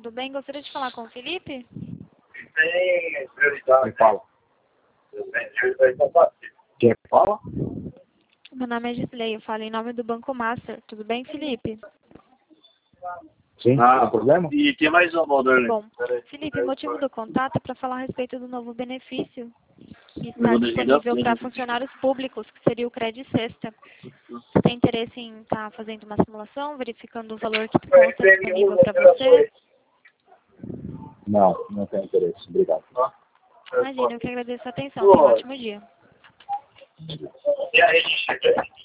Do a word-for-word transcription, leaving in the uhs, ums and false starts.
tudo bem? Gostaria de falar com o Felipe? Tem prioridade. Quem fala? Tem prioridade compatível. Quem fala? Meu nome é Gisley, eu falo em nome do Banco Master. Tudo bem, Felipe? Sim, Ah, tem problema? E tem mais um, Valdir. Bom, Felipe, o motivo do contato é para falar a respeito do novo benefício que está vou disponível desligar para tudo. funcionários públicos, que seria o Credit Sexta. Você tem interesse em estar fazendo uma simulação, verificando o valor que consta disponível para você? Não, não tenho interesse. Obrigado. Imagina, eu que agradeço a atenção. Tenha um ótimo dia. E aí, chega aí.